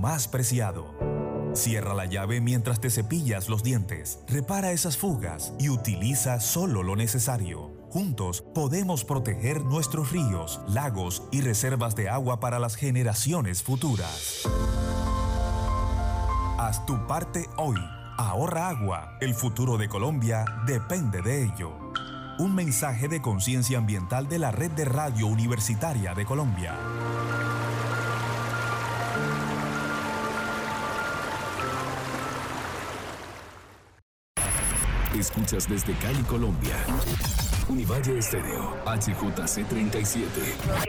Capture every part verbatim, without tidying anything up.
más preciado. Cierra la llave mientras te cepillas los dientes, repara esas fugas y utiliza solo lo necesario. Juntos podemos proteger nuestros ríos, lagos y reservas de agua para las generaciones futuras. Haz tu parte hoy. Ahorra agua. El futuro de Colombia depende de ello. Un mensaje de conciencia ambiental de la Red de Radio Universitaria de Colombia. Escuchas desde Cali, Colombia. Univalle Estéreo, H J C treinta y siete.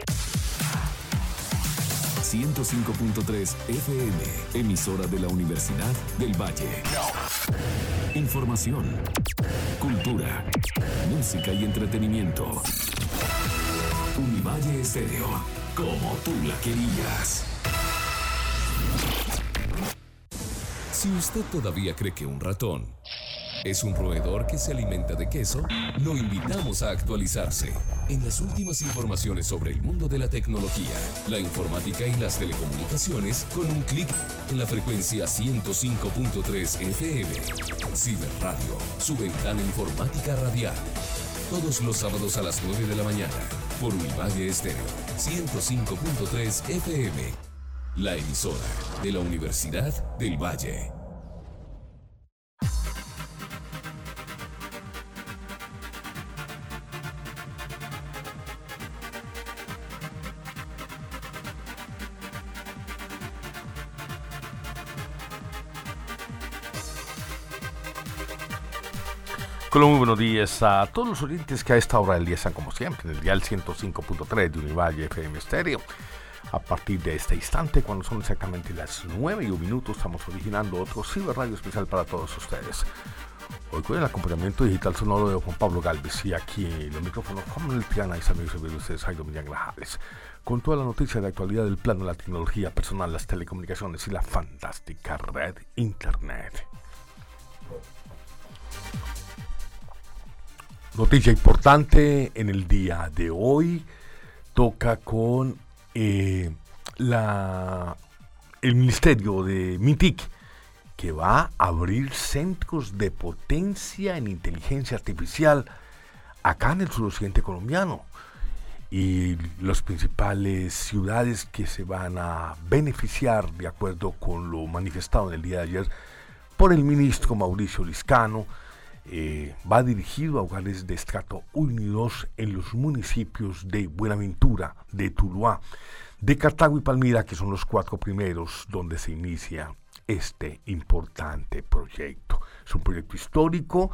ciento cinco punto tres F M, emisora de la Universidad del Valle. Información, cultura, música y entretenimiento. Univalle Estéreo, como tú la querías. Si usted todavía cree que un ratón es un roedor que se alimenta de queso, lo invitamos a actualizarse en las últimas informaciones sobre el mundo de la tecnología, la informática y las telecomunicaciones con un clic en la frecuencia ciento cinco punto tres F M. Ciberradio, su ventana informática radial. Todos los sábados a las nueve de la mañana por Univalle Estéreo, ciento cinco punto tres F M. La emisora de la Universidad del Valle. Hola, muy buenos días a todos los oyentes que a esta hora del día están como siempre en el dial ciento cinco punto tres de Univalle F M Estéreo. A partir de este instante, cuando son exactamente las nueve y un minuto, estamos originando otro ciberradio especial para todos ustedes. Hoy con el acompañamiento digital sonoro de Juan Pablo Galvez y aquí en los micrófonos como el Triana y amigos de ustedes, Jairo Millán Grajales, con toda la noticia de actualidad del plano de la tecnología personal, las telecomunicaciones y la fantástica red Internet. Noticia importante en el día de hoy toca con eh, la, el Ministerio de MINTIC, que va a abrir centros de potencia en inteligencia artificial acá en el suroccidente colombiano. Y las principales ciudades que se van a beneficiar, de acuerdo con lo manifestado en el día de ayer por el ministro Mauricio Liscano, Eh, va dirigido a hogares de estrato uno y dos en los municipios de Buenaventura, de Tuluá, de Cartago y Palmira, que son los cuatro primeros donde se inicia este importante proyecto. Es un proyecto histórico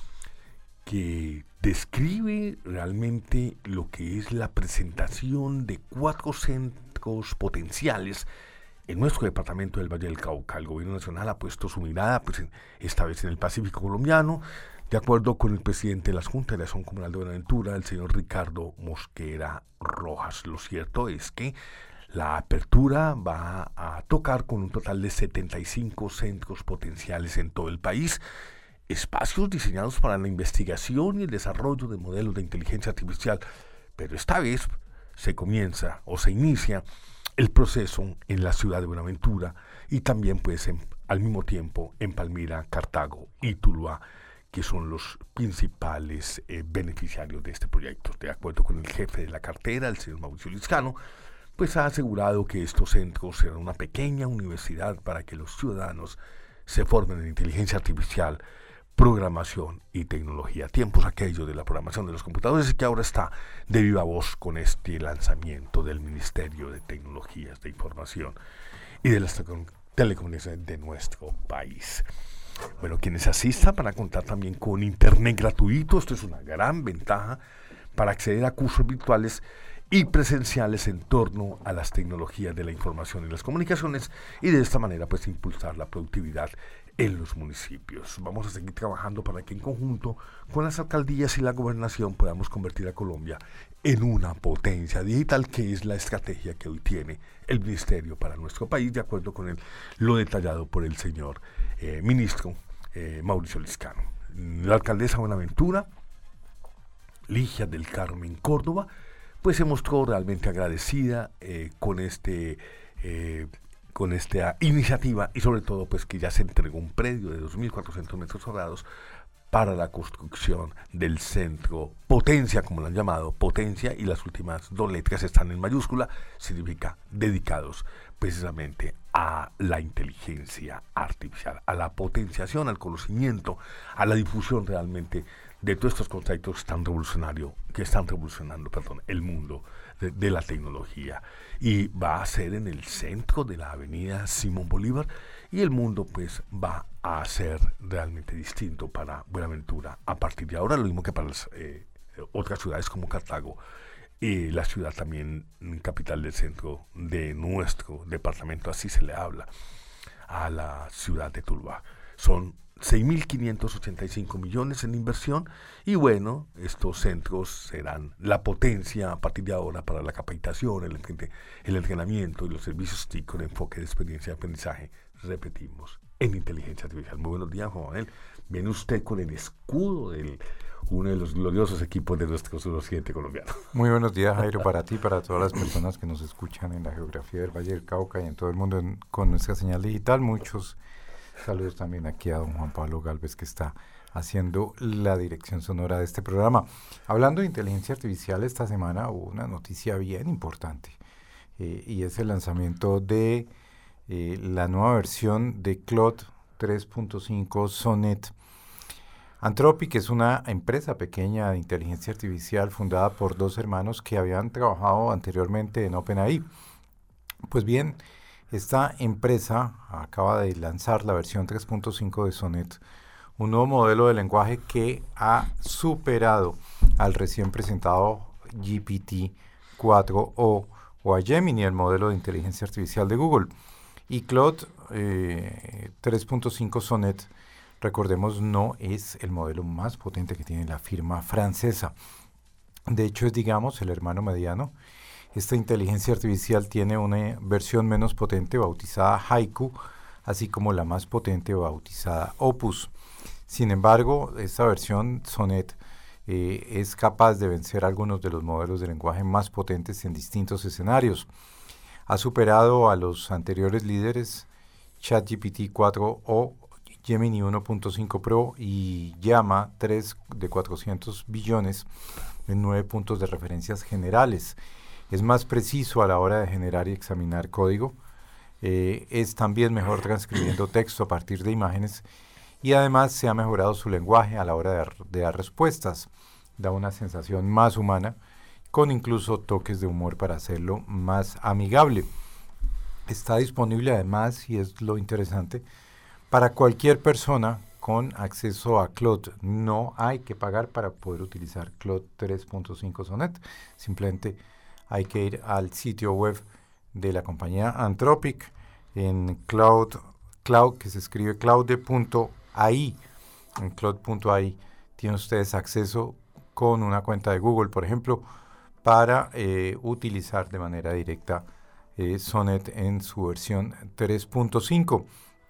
que describe realmente lo que es la presentación de cuatro centros potenciales en nuestro departamento del Valle del Cauca. El gobierno nacional ha puesto su mirada, pues, en, esta vez en el Pacífico colombiano, de acuerdo con el presidente de las Juntas de Acción Comunal de Buenaventura, el señor Ricardo Mosquera Rojas. Lo cierto es que la apertura va a tocar con un total de setenta y cinco centros potenciales en todo el país, espacios diseñados para la investigación y el desarrollo de modelos de inteligencia artificial, pero esta vez se comienza o se inicia el proceso en la ciudad de Buenaventura y también pues en, al mismo tiempo en Palmira, Cartago y Tuluá, que son los principales eh, beneficiarios de este proyecto. De acuerdo con el jefe de la cartera, el señor Mauricio Liscano, pues ha asegurado que estos centros serán una pequeña universidad para que los ciudadanos se formen en inteligencia artificial, programación y tecnología. Tiempos aquellos de la programación de los computadores, y que ahora está de viva voz con este lanzamiento del Ministerio de Tecnologías de Información y de las telecomunicaciones de nuestro país. Bueno, quienes asistan van a contar también con internet gratuito. Esto es una gran ventaja para acceder a cursos virtuales y presenciales en torno a las tecnologías de la información y las comunicaciones, y de esta manera pues impulsar la productividad en los municipios. Vamos a seguir trabajando para que en conjunto con las alcaldías y la gobernación podamos convertir a Colombia en una potencia digital, que es la estrategia que hoy tiene el Ministerio para nuestro país, de acuerdo con el, lo detallado por el señor eh, ministro eh, Mauricio Liscano. La alcaldesa Buenaventura, Ligia del Carmen Córdoba, pues se mostró realmente agradecida eh, con este eh, con esta iniciativa y sobre todo pues que ya se entregó un predio de dos mil cuatrocientos metros cuadrados para la construcción del centro Potencia, como lo han llamado, Potencia, y las últimas dos letras están en mayúscula, significa dedicados precisamente a la inteligencia artificial, a la potenciación, al conocimiento, a la difusión realmente de todos estos conceptos tan revolucionarios que están revolucionando, perdón, el mundo de, de la tecnología. Y va a ser en el centro de la avenida Simón Bolívar, y el mundo pues va a ser realmente distinto para Buenaventura a partir de ahora, lo mismo que para las eh, otras ciudades como Cartago, y la ciudad también capital del centro de nuestro departamento, así se le habla a la ciudad de Tuluá. Son seis mil quinientos ochenta y cinco millones en inversión, y bueno, estos centros serán la potencia a partir de ahora para la capacitación, el, el entrenamiento y los servicios T I C con enfoque de experiencia de aprendizaje, repetimos, en inteligencia artificial. Muy buenos días, Juan Manuel. Viene usted con el escudo de uno de los gloriosos equipos de nuestro suroccidente colombiano. Muy buenos días, Jairo, para ti, para todas las personas que nos escuchan en la geografía del Valle del Cauca y en todo el mundo en, con nuestra señal digital. Muchos saludos también aquí a don Juan Pablo Galvez, que está haciendo la dirección sonora de este programa. Hablando de inteligencia artificial, esta semana hubo una noticia bien importante, eh, y es el lanzamiento de eh, la nueva versión de Claude tres punto cinco Sonnet. Anthropic es una empresa pequeña de inteligencia artificial fundada por dos hermanos que habían trabajado anteriormente en OpenAI. Pues bien, esta empresa acaba de lanzar la versión tres punto cinco de Sonnet, un nuevo modelo de lenguaje que ha superado al recién presentado G P T cuatro o, o a Gemini, el modelo de inteligencia artificial de Google. Y Claude eh, tres punto cinco Sonnet, recordemos, no es el modelo más potente que tiene la firma francesa. De hecho, es, digamos, el hermano mediano. Esta inteligencia artificial tiene una versión menos potente bautizada Haiku, así como la más potente bautizada Opus. Sin embargo, esta versión Sonnet eh, es capaz de vencer algunos de los modelos de lenguaje más potentes en distintos escenarios. Ha superado a los anteriores líderes ChatGPT cuatro o Gemini uno punto cinco Pro y Llama tres de cuatrocientos billones en nueve puntos de referencias generales. Es más preciso a la hora de generar y examinar código, eh, es también mejor transcribiendo texto a partir de imágenes, y además se ha mejorado su lenguaje a la hora de dar, de dar respuestas. Da una sensación más humana, con incluso toques de humor para hacerlo más amigable. Está disponible además, y es lo interesante, para cualquier persona con acceso a Claude. No hay que pagar para poder utilizar Claude tres punto cinco Sonnet, simplemente hay que ir al sitio web de la compañía Anthropic en Cloud, Cloud que se escribe claude punto a i. En claude punto a i tienen ustedes acceso con una cuenta de Google, por ejemplo, para eh, utilizar de manera directa eh, Sonnet en su versión tres punto cinco.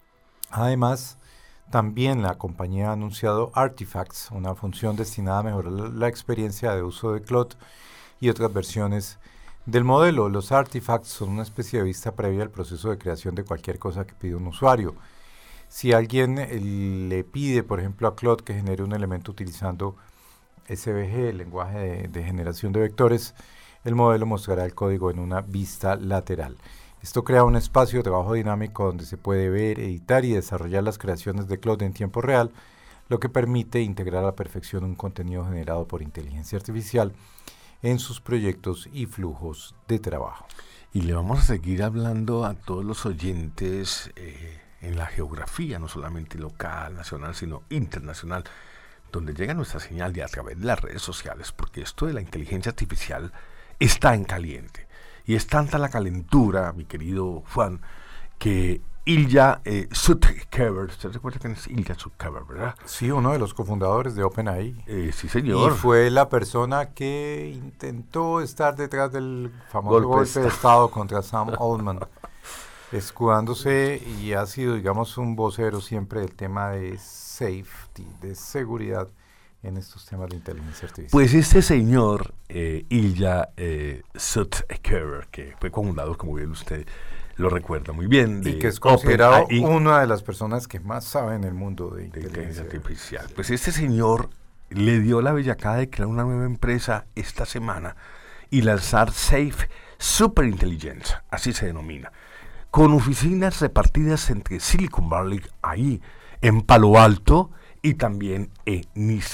Además, también la compañía ha anunciado Artifacts, una función destinada a mejorar la experiencia de uso de Claude y otras versiones del modelo. Los artifacts son una especie de vista previa al proceso de creación de cualquier cosa que pide un usuario. Si alguien eh, le pide, por ejemplo, a Claude que genere un elemento utilizando S V G, el lenguaje de, de generación de vectores, el modelo mostrará el código en una vista lateral. Esto crea un espacio de trabajo dinámico donde se puede ver, editar y desarrollar las creaciones de Claude en tiempo real, lo que permite integrar a la perfección un contenido generado por inteligencia artificial en sus proyectos y flujos de trabajo. Y le vamos a seguir hablando a todos los oyentes eh, en la geografía, no solamente local, nacional, sino internacional, donde llega nuestra señal de a través de las redes sociales, porque esto de la inteligencia artificial está en caliente. Y es tanta la calentura, mi querido Juan, que Ilya eh, Sutskever, ¿usted recuerda quién es Ilya Sutskever, verdad? Sí, uno de los cofundadores de OpenAI. Eh, sí, señor. Y fue la persona que intentó estar detrás del famoso golpe, golpe de Estado contra Sam Altman, escudándose, y ha sido, digamos, un vocero siempre del tema de safety, de seguridad en estos temas de inteligencia artificial. Pues este señor, eh, Ilya eh, Sutskever, que fue cofundador, como bien usted lo recuerda muy bien. Y de que es considerado OpenAI, una de las personas que más sabe en el mundo de, de inteligencia inteligencia artificial. Pues este señor le dio la bellacada de crear una nueva empresa esta semana y lanzar Safe Superintelligence, así se denomina, con oficinas repartidas entre Silicon Valley, ahí en Palo Alto, y también en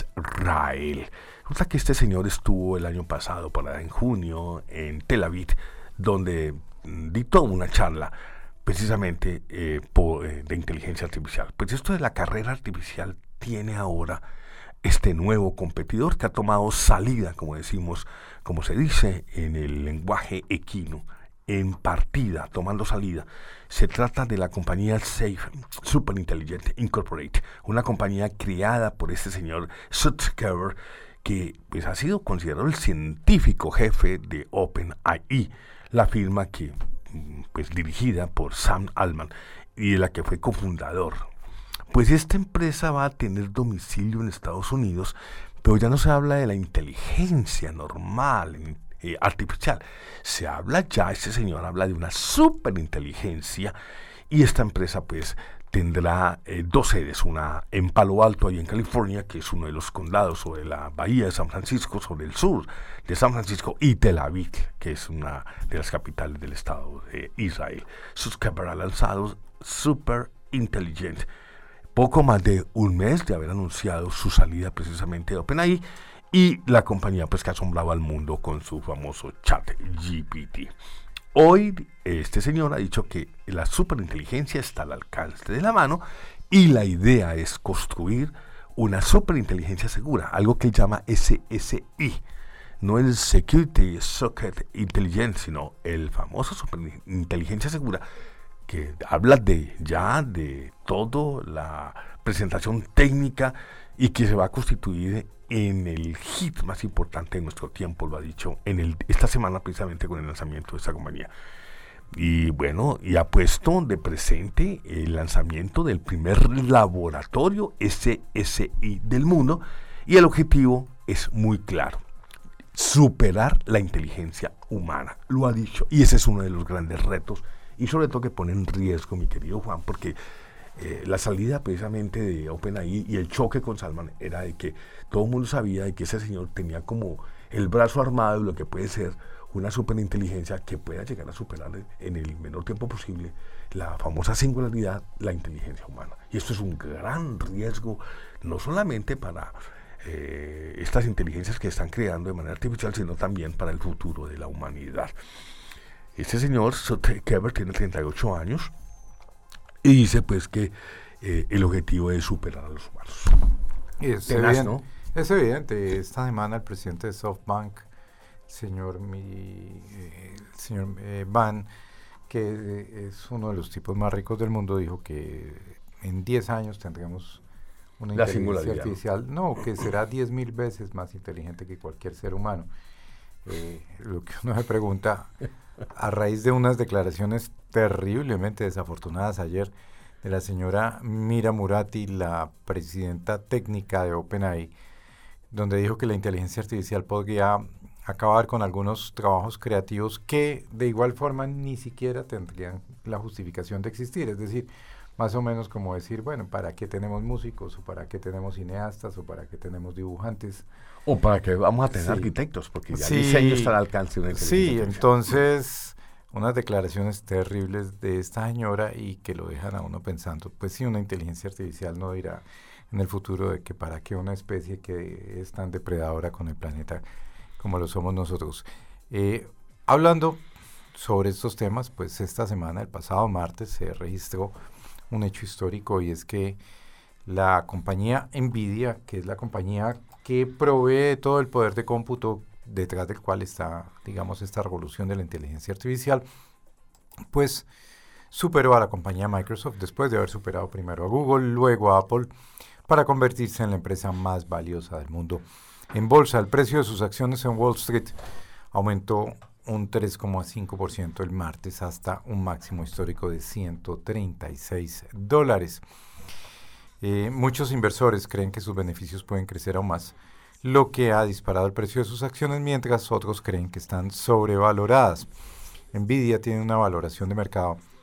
Israel. Resulta que este señor estuvo el año pasado, para en junio, en Tel Aviv, donde mm, dictó una charla precisamente eh, por, eh, de inteligencia artificial. Pues esto de la carrera artificial tiene ahora este nuevo competidor que ha tomado salida, como decimos, como se dice en el lenguaje equino, en partida, tomando salida. Se trata de la compañía Safe Superintelligence Incorporated, una compañía creada por este señor Zuckerberg, que pues, ha sido considerado el científico jefe de OpenAI, la firma que pues dirigida por Sam Altman y de la que fue cofundador. Pues esta empresa va a tener domicilio en Estados Unidos, pero ya no se habla de la inteligencia normal, eh, artificial. Se habla ya, este señor habla de una superinteligencia, y esta empresa pues tendrá eh, dos sedes, una en Palo Alto, ahí en California, que es uno de los condados sobre la bahía de San Francisco, sobre el sur de San Francisco, y Tel Aviv, que es una de las capitales del estado de Israel. Zuckerberg ha lanzado Super Intelligent, poco más de un mes de haber anunciado su salida precisamente de OpenAI, y la compañía pues que asombraba al mundo con su famoso chat G P T. Hoy este señor ha dicho que la superinteligencia está al alcance de la mano y la idea es construir una superinteligencia segura, algo que él llama S S I, no el Security Socket Intelligence, sino el famoso superinteligencia segura, que habla de ya de toda la presentación técnica y que se va a constituir en el hit más importante de nuestro tiempo, lo ha dicho en el, esta semana precisamente con el lanzamiento de esta compañía. Y bueno, y ha puesto de presente el lanzamiento del primer laboratorio S S I del mundo, y el objetivo es muy claro: superar la inteligencia humana, lo ha dicho, y ese es uno de los grandes retos, y sobre todo que pone en riesgo, mi querido Juan, porque eh, la salida precisamente de OpenAI y el choque con Salman era de que todo el mundo sabía de que ese señor tenía como el brazo armado de lo que puede ser una superinteligencia que pueda llegar a superar en el menor tiempo posible la famosa singularidad, la inteligencia humana. Y esto es un gran riesgo, no solamente para eh, estas inteligencias que están creando de manera artificial, sino también para el futuro de la humanidad. Este señor Zuckerberg tiene treinta y ocho años y dice pues que eh, el objetivo es superar a los humanos. Es, Tenaz, evidente, ¿no? es evidente. Esta semana el presidente de SoftBank, señor, mi, eh, señor eh, Ban, que eh, es uno de los tipos más ricos del mundo, dijo que en diez años tendremos una La inteligencia artificial, no, que será diez mil veces más inteligente que cualquier ser humano. Eh, lo que uno se pregunta, a raíz de unas declaraciones terriblemente desafortunadas ayer de la señora Mira Murati, la presidenta técnica de OpenAI, donde dijo que la inteligencia artificial podría acabar con algunos trabajos creativos que de igual forma ni siquiera tendrían la justificación de existir. Es decir, más o menos como decir, bueno, ¿para qué tenemos músicos? ¿O para qué tenemos cineastas? ¿O para qué tenemos dibujantes? O para que vamos a tener Sí. arquitectos, porque ya Sí. el diseño está al alcance de una Sí, inteligencia artificial. entonces unas declaraciones terribles de esta señora y que lo dejan a uno pensando, pues sí, una inteligencia artificial no dirá en el futuro de que para qué una especie que es tan depredadora con el planeta como lo somos nosotros. Eh, hablando sobre estos temas, pues esta semana, el pasado martes, se registró un hecho histórico, y es que la compañía Nvidia, que es la compañía que provee todo el poder de cómputo detrás del cual está, digamos, esta revolución de la inteligencia artificial, pues superó a la compañía Microsoft después de haber superado primero a Google, luego a Apple, para convertirse en la empresa más valiosa del mundo. En bolsa, el precio de sus acciones en Wall Street aumentó un tres coma cinco por ciento el martes hasta un máximo histórico de ciento treinta y seis dólares. Eh, muchos inversores creen que sus beneficios pueden crecer aún más, lo que ha disparado el precio de sus acciones, mientras otros creen que están sobrevaloradas. Nvidia tiene una valoración de mercado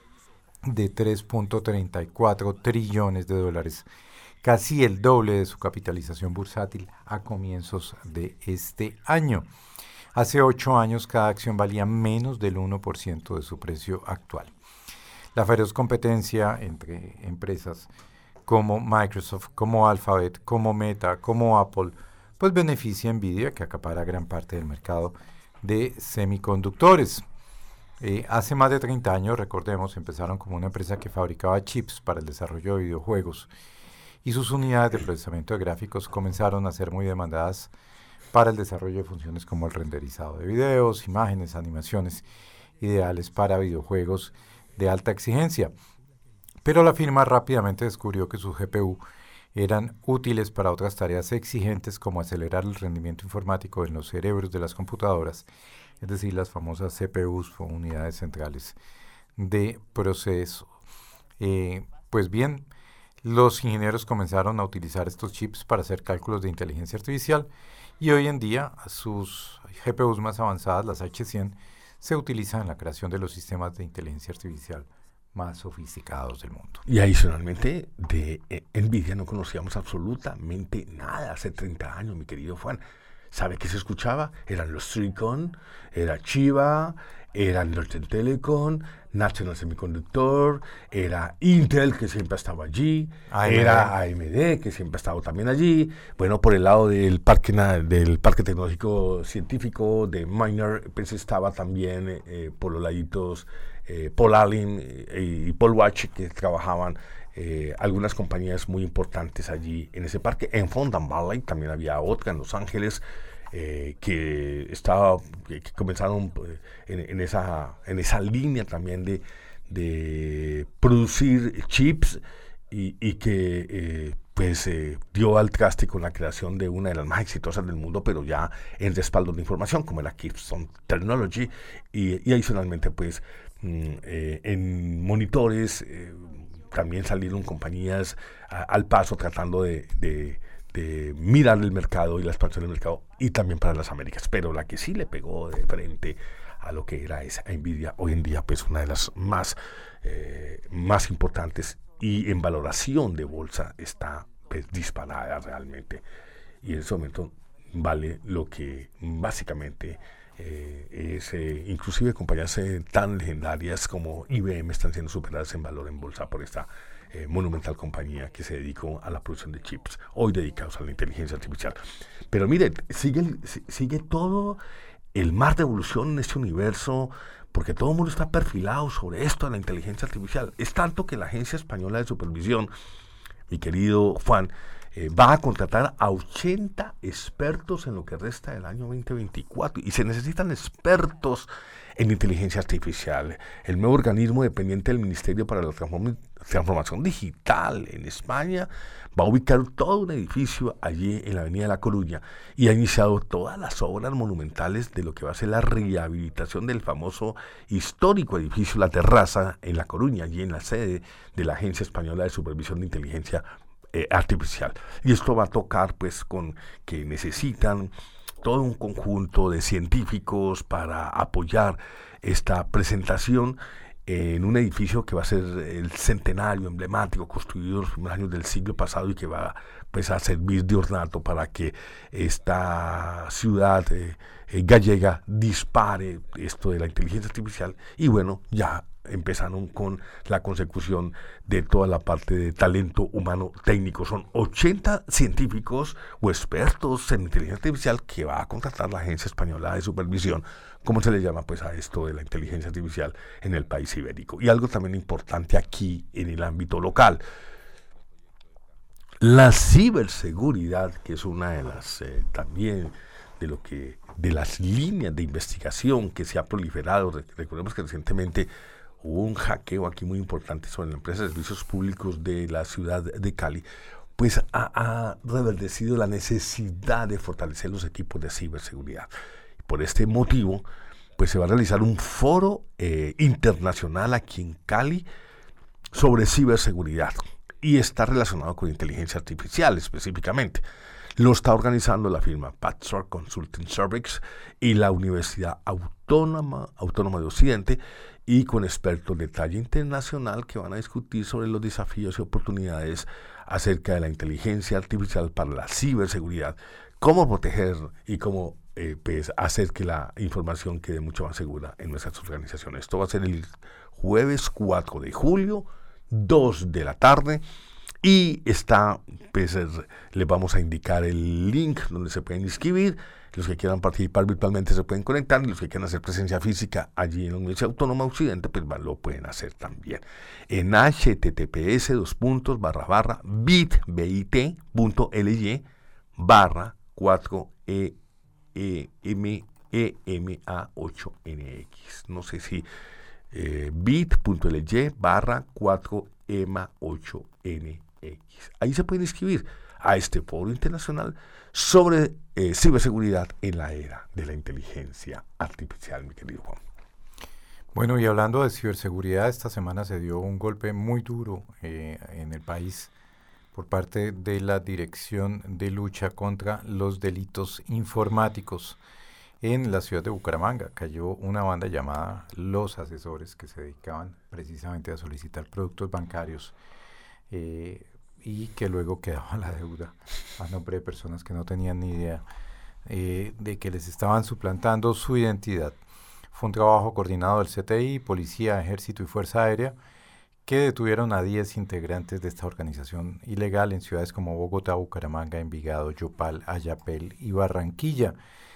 de tres punto treinta y cuatro trillones de dólares, casi el doble de su capitalización bursátil a comienzos de este año. Hace ocho años cada acción valía menos del uno por ciento de su precio actual. La feroz competencia entre empresas como Microsoft, como Alphabet, como Meta, como Apple, pues beneficia a Nvidia, que acapara gran parte del mercado de semiconductores. Eh, hace más de treinta años, recordemos, empezaron como una empresa que fabricaba chips para el desarrollo de videojuegos y sus unidades de procesamiento de gráficos comenzaron a ser muy demandadas para el desarrollo de funciones como el renderizado de videos, imágenes, animaciones, ideales para videojuegos de alta exigencia. Pero la firma rápidamente descubrió que sus G P U eran útiles para otras tareas exigentes como acelerar el rendimiento informático en los cerebros de las computadoras, es decir, las famosas C P Us o unidades centrales de proceso. Eh, pues bien, los ingenieros comenzaron a utilizar estos chips para hacer cálculos de inteligencia artificial y hoy en día sus G P Us más avanzadas, las H cien, se utilizan en la creación de los sistemas de inteligencia artificial más sofisticados del mundo. Y adicionalmente de eh, Nvidia no conocíamos absolutamente nada hace treinta años, mi querido Juan. ¿Sabe qué se escuchaba? Eran los Tricon, era Chiva, eran Northern Telecom, National Semiconductor, era Intel, que siempre estaba allí, A M D. Era A M D, que siempre ha estado también allí. Bueno, por el lado del parque, del parque tecnológico científico de Minor, pues estaba también eh, por los laditos eh, Paul Allen eh, y Paul Watch, que trabajaban eh, algunas compañías muy importantes allí en ese parque. En Fountain Valley también había otra, en Los Ángeles, Eh, que estaba que, que comenzaron en, en esa en esa línea también de, de producir chips y, y que eh, pues eh, dio al traste con la creación de una de las más exitosas del mundo, pero ya en respaldo de información, como era Keystone Technology, y, y adicionalmente pues mm, eh, en monitores eh, también salieron compañías a, al paso tratando de, de de mirar el mercado y la expansión del mercado, y también para las Américas. Pero la que sí le pegó de frente a lo que era esa Nvidia, hoy en día pues una de las más, eh, más importantes, y en valoración de bolsa está pues disparada realmente, y en ese momento vale lo que básicamente eh, es, eh, inclusive compañías eh, tan legendarias como I B M están siendo superadas en valor en bolsa por esta Eh, monumental compañía que se dedicó a la producción de chips, hoy dedicados a la inteligencia artificial. Pero mire, sigue, sigue todo el mar de evolución en este universo, porque todo el mundo está perfilado sobre esto de la inteligencia artificial. Es tanto que la Agencia Española de Supervisión, mi querido Juan, eh, va a contratar a ochenta expertos en lo que resta del año veinte veinticuatro, y se necesitan expertos en inteligencia artificial. El nuevo organismo dependiente del Ministerio para la Transform- Transformación Digital en España va a ubicar todo un edificio allí en la avenida de La Coruña, y ha iniciado todas las obras monumentales de lo que va a ser la rehabilitación del famoso histórico edificio La Terraza en La Coruña, allí en la sede de la Agencia Española de Supervisión de Inteligencia eh, Artificial. Y esto va a tocar pues con que necesitan todo un conjunto de científicos para apoyar esta presentación en un edificio que va a ser el centenario emblemático, construido en los primeros años del siglo pasado, y que va pues a servir de ornato para que esta ciudad eh, eh, gallega dispare esto de la inteligencia artificial. Y bueno, ya empezaron con la consecución de toda la parte de talento humano técnico. Son ochenta científicos o expertos en inteligencia artificial que va a contratar la Agencia Española de Supervisión, como se le llama pues a esto de la inteligencia artificial en el país ibérico. Y algo también importante aquí en el ámbito local: la ciberseguridad, que es una de las eh, también de lo que de las líneas de investigación que se ha proliferado. Recordemos que recientemente hubo un hackeo aquí muy importante sobre la empresa de servicios públicos de la ciudad de Cali, pues ha, ha reverdecido la necesidad de fortalecer los equipos de ciberseguridad. Por este motivo, pues se va a realizar un foro eh, internacional aquí en Cali sobre ciberseguridad, y está relacionado con inteligencia artificial específicamente. Lo está organizando la firma Patchwork Consulting Services y la Universidad Autónoma, Autónoma de Occidente, y con expertos de talla internacional que van a discutir sobre los desafíos y oportunidades acerca de la inteligencia artificial para la ciberseguridad, cómo proteger y cómo eh, pues, hacer que la información quede mucho más segura en nuestras organizaciones. Esto va a ser el jueves cuatro de julio, dos de la tarde, y está, pues, les vamos a indicar el link donde se pueden inscribir. Los que quieran participar virtualmente se pueden conectar, y los que quieran hacer presencia física allí en la Universidad Autónoma Occidente, pues lo pueden hacer también. En https dos puntos barra barra bit.ly barra cuatro e m e m a ocho n x. No sé si eh, bit.ly barra cuatro e m a ocho n x. Ahí se pueden inscribir a este foro internacional sobre eh, ciberseguridad en la era de la inteligencia artificial, mi querido Juan. Bueno, y hablando de ciberseguridad, esta semana se dio un golpe muy duro eh, en el país por parte de la Dirección de Lucha contra los Delitos Informáticos. En la ciudad de Bucaramanga cayó una banda llamada Los Asesores, que se dedicaban precisamente a solicitar productos bancarios eh, y que luego quedaba la deuda a nombre de personas que no tenían ni idea eh, de que les estaban suplantando su identidad. Fue un trabajo coordinado del C T I, Policía, Ejército y Fuerza Aérea, que detuvieron a diez integrantes de esta organización ilegal en ciudades como Bogotá, Bucaramanga, Envigado, Yopal, Ayapel y Barranquilla.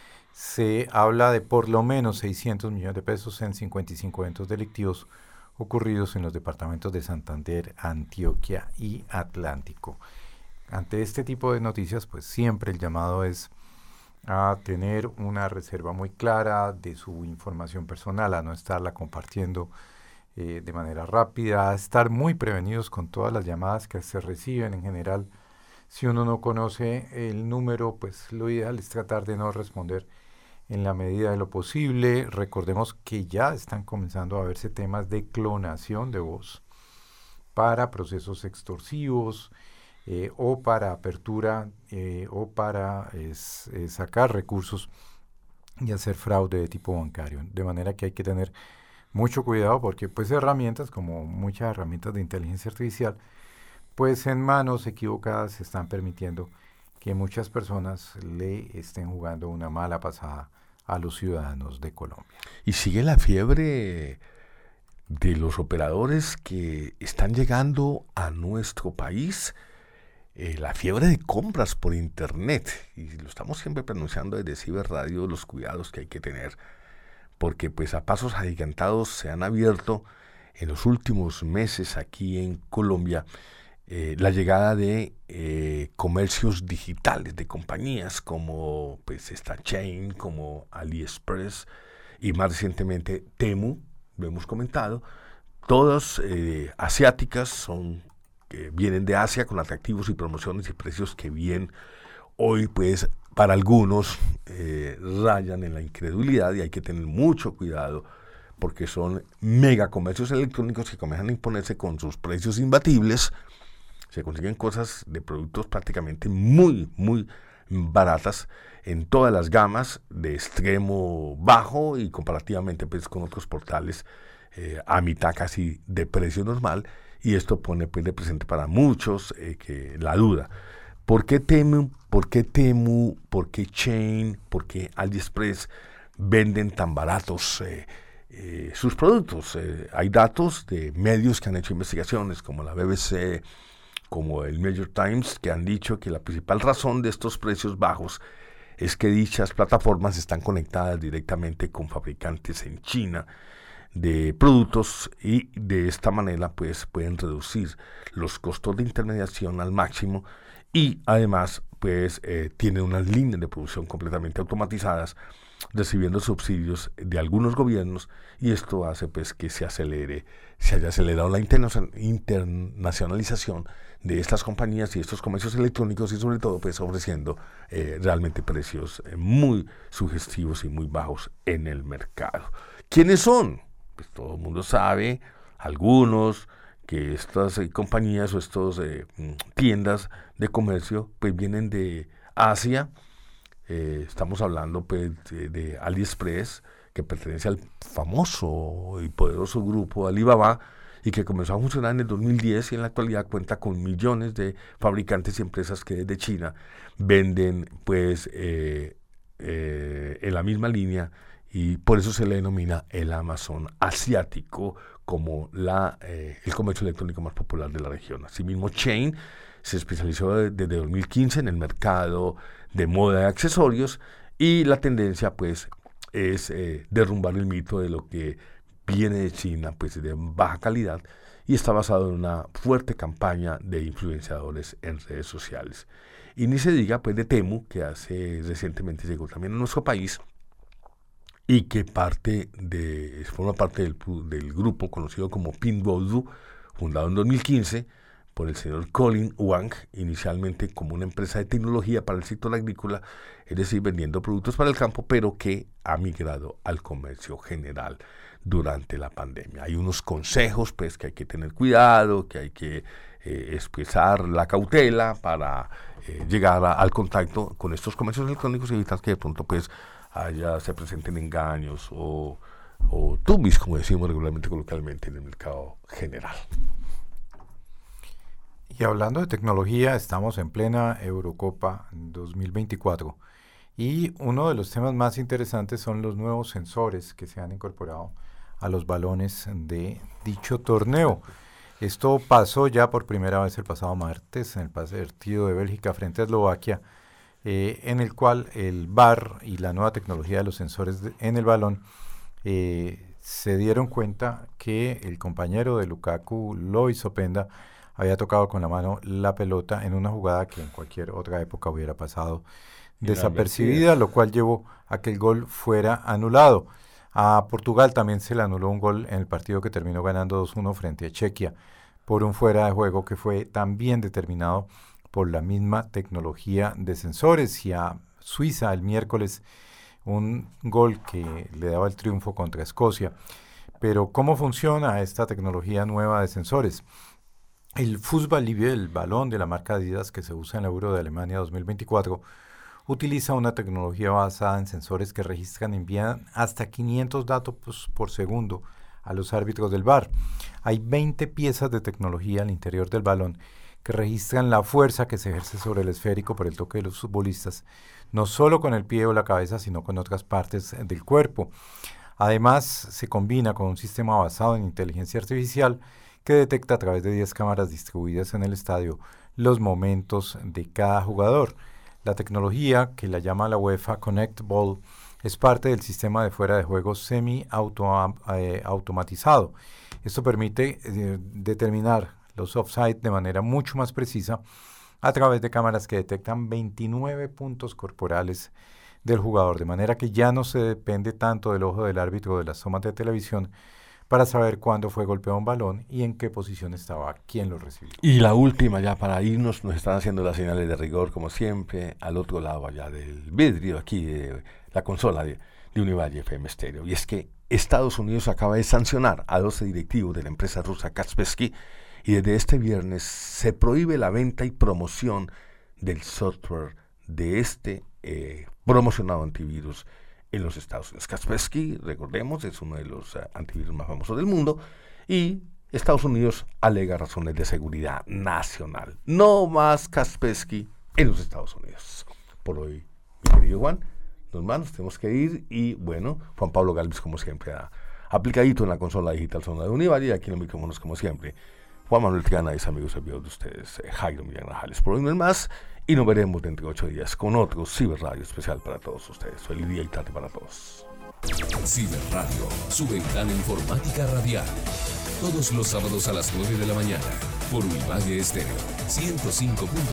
Se habla de por lo menos seiscientos millones de pesos en cincuenta y cinco eventos delictivos ocurridos en los departamentos de Santander, Antioquia y Atlántico. Ante este tipo de noticias, pues siempre el llamado es a tener una reserva muy clara de su información personal, a no estarla compartiendo eh, de manera rápida, a estar muy prevenidos con todas las llamadas que se reciben en general. Si uno no conoce el número, pues lo ideal es tratar de no responder en la medida de lo posible. Recordemos que ya están comenzando a verse temas de clonación de voz para procesos extorsivos eh, o para apertura eh, o para es, es sacar recursos y hacer fraude de tipo bancario. De manera que hay que tener mucho cuidado porque pues herramientas como muchas herramientas de inteligencia artificial pues en manos equivocadas están permitiendo que muchas personas le estén jugando una mala pasada a los ciudadanos de Colombia. Y sigue la fiebre de los operadores que están llegando a nuestro país, eh, la fiebre de compras por internet. Y lo estamos siempre pronunciando desde Ciberradio, los cuidados que hay que tener, porque pues a pasos agigantados se han abierto en los últimos meses aquí en Colombia Eh, la llegada de eh, comercios digitales, de compañías como pues esta Chain, como AliExpress y más recientemente Temu, lo hemos comentado, todas eh, asiáticas, son que vienen de Asia con atractivos y promociones y precios que bien hoy pues para algunos eh, rayan en la incredulidad, y hay que tener mucho cuidado porque son mega comercios electrónicos que comienzan a imponerse con sus precios imbatibles. Se consiguen cosas de productos prácticamente muy, muy baratas en todas las gamas de extremo bajo y comparativamente pues, con otros portales eh, a mitad casi de precio normal, y esto pone pues, de presente para muchos eh, que la duda. ¿Por qué Temu, por qué Temu, por qué Chain, por qué AliExpress venden tan baratos eh, eh, sus productos? Eh, hay datos de medios que han hecho investigaciones como la B B C, como el New York Times, que han dicho que la principal razón de estos precios bajos es que dichas plataformas están conectadas directamente con fabricantes en China de productos, y de esta manera pues pueden reducir los costos de intermediación al máximo, y además pues eh, tienen unas líneas de producción completamente automatizadas, recibiendo subsidios de algunos gobiernos, y esto hace pues que se acelere, se haya acelerado la interna- internacionalización de estas compañías y estos comercios electrónicos, y sobre todo pues ofreciendo eh, realmente precios eh, muy sugestivos y muy bajos en el mercado. ¿Quiénes son? Pues todo el mundo sabe, algunos, que estas eh, compañías o estas eh, tiendas de comercio pues vienen de Asia. Eh, estamos hablando pues, de, de AliExpress, que pertenece al famoso y poderoso grupo Alibaba, y que comenzó a funcionar en el dos mil diez y en la actualidad cuenta con millones de fabricantes y empresas que desde China venden pues eh, eh, en la misma línea, y por eso se le denomina el Amazon asiático como la, eh, el comercio electrónico más popular de la región. Asimismo, Chain se especializó de, desde dos mil quince en el mercado de moda y accesorios, y la tendencia pues es eh, derrumbar el mito de lo que viene de China, pues de baja calidad, y está basado en una fuerte campaña de influenciadores en redes sociales. Y ni se diga pues de Temu, que hace recientemente llegó también a nuestro país, y que parte de, forma parte del, del grupo conocido como Pinduoduo, fundado en dos mil quince por el señor Colin Wang, inicialmente como una empresa de tecnología para el sector agrícola, es decir, vendiendo productos para el campo, pero que ha migrado al comercio general durante la pandemia. Hay unos consejos pues que hay que tener cuidado, que hay que eh, expresar la cautela para eh, llegar a, al contacto con estos comercios electrónicos y evitar que de pronto pues haya, se presenten engaños o, o tumbis, como decimos regularmente coloquialmente en el mercado general. Y hablando de tecnología, estamos en plena Eurocopa dos mil veinticuatro y uno de los temas más interesantes son los nuevos sensores que se han incorporado a los balones de dicho torneo. Esto pasó ya por primera vez el pasado martes en el partido de Bélgica frente a Eslovaquia, eh, en el cual el V A R y la nueva tecnología de los sensores de, en el balón eh, se dieron cuenta que el compañero de Lukaku, Lois Openda, había tocado con la mano la pelota en una jugada que en cualquier otra época hubiera pasado desapercibida, lo cual llevó a que el gol fuera anulado. A Portugal también se le anuló un gol en el partido que terminó ganando dos uno frente a Chequia por un fuera de juego que fue también determinado por la misma tecnología de sensores, y a Suiza el miércoles un gol que le daba el triunfo contra Escocia. Pero ¿cómo funciona esta tecnología nueva de sensores? El Fußball Libre, el balón de la marca Adidas que se usa en la Euro de Alemania dos mil veinticuatro, utiliza una tecnología basada en sensores que registran y envían hasta quinientos datos por segundo a los árbitros del V A R. Hay veinte piezas de tecnología al interior del balón que registran la fuerza que se ejerce sobre el esférico por el toque de los futbolistas, no solo con el pie o la cabeza, sino con otras partes del cuerpo. Además, se combina con un sistema basado en inteligencia artificial que detecta a través de diez cámaras distribuidas en el estadio los momentos de cada jugador. La tecnología, que la llama la UEFA Connect Ball, es parte del sistema de fuera de juego semi-automatizado. Esto permite eh, determinar los offside de manera mucho más precisa a través de cámaras que detectan veintinueve puntos corporales del jugador, de manera que ya no se depende tanto del ojo del árbitro o de las tomas de televisión para saber cuándo fue golpeado un balón y en qué posición estaba quien lo recibió. Y la última, ya para irnos, nos están haciendo las señales de rigor, como siempre, al otro lado allá del vidrio, aquí de la consola de, de Univalle F M Stereo. Y es que Estados Unidos acaba de sancionar a doce directivos de la empresa rusa Kaspersky, y desde este viernes se prohíbe la venta y promoción del software de este eh, promocionado antivirus en los Estados Unidos. Kaspersky, recordemos, es uno de los uh, antivirus más famosos del mundo, y Estados Unidos alega razones de seguridad nacional. No más Kaspersky en los Estados Unidos. Por hoy, mi querido Juan, nos vamos, tenemos que ir, y bueno, Juan Pablo Galvis, como siempre, ha aplicadito en la consola digital Zona de Univalle, y aquí en los micrófonos, como siempre, Juan Manuel Triana y amigos servidores de ustedes, eh, Jairo Millán Grajales. Por hoy no es más, y nos veremos dentro de ocho días con otro Ciberradio especial para todos ustedes. Feliz día y tarde para todos. Ciberradio, su ventana informática radial. Todos los sábados a las nueve de la mañana por Univalle Estéreo ciento cinco punto uno.